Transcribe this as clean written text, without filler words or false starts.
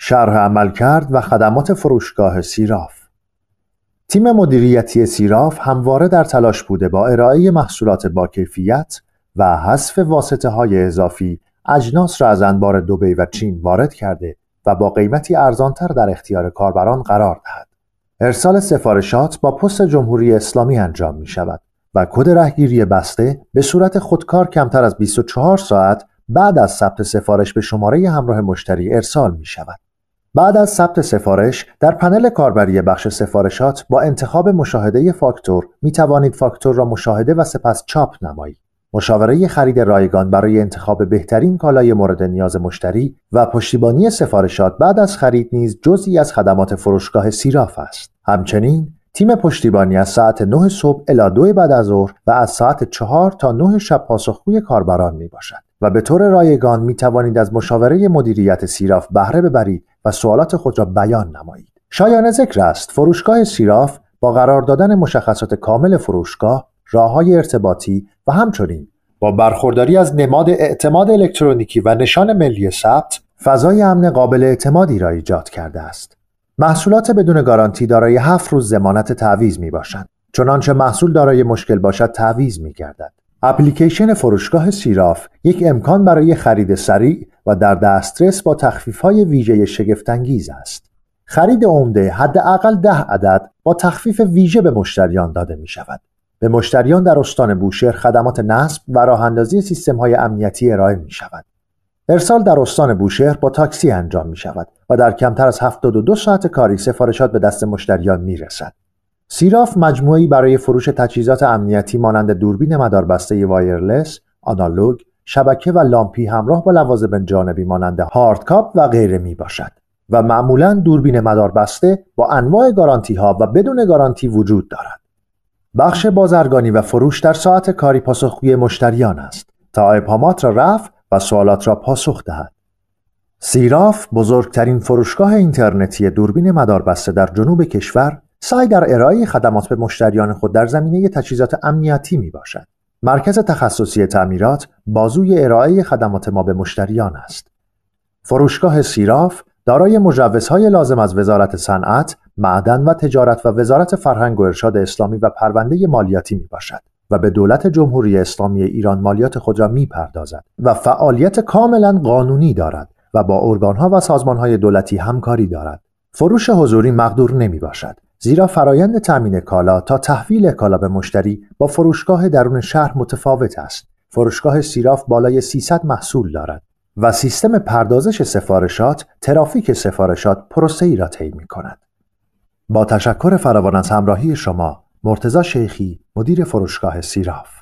شرح عملکرد و خدمات فروشگاه سیراف. تیم مدیریتی سیراف همواره در تلاش بوده با ارائه محصولات با کیفیت و حذف واسطه‌های اضافی اجناس را از انبار دبی و چین وارد کرده و با قیمتی ارزانتر در اختیار کاربران قرار دهد. ارسال سفارشات با پست جمهوری اسلامی انجام می شود و کد رهگیری بسته به صورت خودکار کمتر از 24 ساعت بعد از ثبت سفارش به شماره همراه مشتری ارسال می شود. بعد از ثبت سفارش در پنل کاربری بخش سفارشات با انتخاب مشاهده فاکتور می توانید فاکتور را مشاهده و سپس چاپ نمایید. مشاوره خرید رایگان برای انتخاب بهترین کالای مورد نیاز مشتری و پشتیبانی سفارشات بعد از خرید نیز جزئی از خدمات فروشگاه سیراف است. همچنین تیم پشتیبانی از ساعت 9 صبح الی 2 بعد از ظهر و از ساعت 4 تا 9 شب پاسخگوی کاربران می باشد و به طور رایگان می توانید از مشاوره مدیریت سیراف بهره ببرید و سوالات خود را بیان نمایید. شایان ذکر است فروشگاه سیراف با قرار دادن مشخصات کامل فروشگاه، راه‌های ارتباطی و همچنین با برخورداری از نماد اعتماد الکترونیکی و نشان ملی ثبت، فضای امن قابل اعتمادی را ایجاد کرده است. محصولات بدون گارانتی دارای 7 روز ضمانت تعویض میباشند. چنانچه محصول دارای مشکل باشد تعویض میگردد. اپلیکیشن فروشگاه سیراف یک امکان برای خرید سریع و در دسترس با تخفیف‌های ویژه شگفت‌انگیز است. خرید عمده حداقل 10 عدد با تخفیف ویژه به مشتریان داده می‌شود. به مشتریان در استان بوشهر خدمات نصب و راه‌اندازی سیستم‌های امنیتی ارائه می‌شود. ارسال در استان بوشهر با تاکسی انجام می‌شود و در کمتر از 72 ساعت کاری سفارشات به دست مشتریان می‌رسد. سیراف مجموعه‌ای برای فروش تجهیزات امنیتی مانند دوربین مداربسته وایرلس، آنالوگ، شبکه و لامپی همراه با لوازم جانبی مانند هاردکاپ و غیره میباشد و معمولاً دوربین مداربسته با انواع گارانتی‌ها و بدون گارانتی وجود دارد. بخش بازرگانی و فروش در ساعت کاری پاسخگوی مشتریان است تا ابهامات را رفع و سوالات را پاسخ دهد. سیراف بزرگترین فروشگاه اینترنتی دوربین مداربسته در جنوب کشور سعی در ارائه خدمات به مشتریان خود در زمینه تجهیزات امنیتی می باشد. مرکز تخصصی تعمیرات بازوی ارائه خدمات ما به مشتریان است. فروشگاه سیراف دارای مجوزهای لازم از وزارت صنعت، معدن و تجارت و وزارت فرهنگ و ارشاد اسلامی و پرونده مالیاتی می باشد و به دولت جمهوری اسلامی ایران مالیات خود را می پردازد و فعالیت کاملا قانونی دارد و با ارگانها و سازمانهای دولتی همکاری دارد. فروش حضوری مقدور نمی باشد، زیرا فرایند تامین کالا تا تحویل کالا به مشتری با فروشگاه درون شهر متفاوت است. فروشگاه سیراف بالای 300 محصول دارد و سیستم پردازش سفارشات، ترافیک سفارشات پروسه‌ای را طی می‌کند. با تشکر فراوان از همراهی شما، مرتضی شیخی، مدیر فروشگاه سیراف.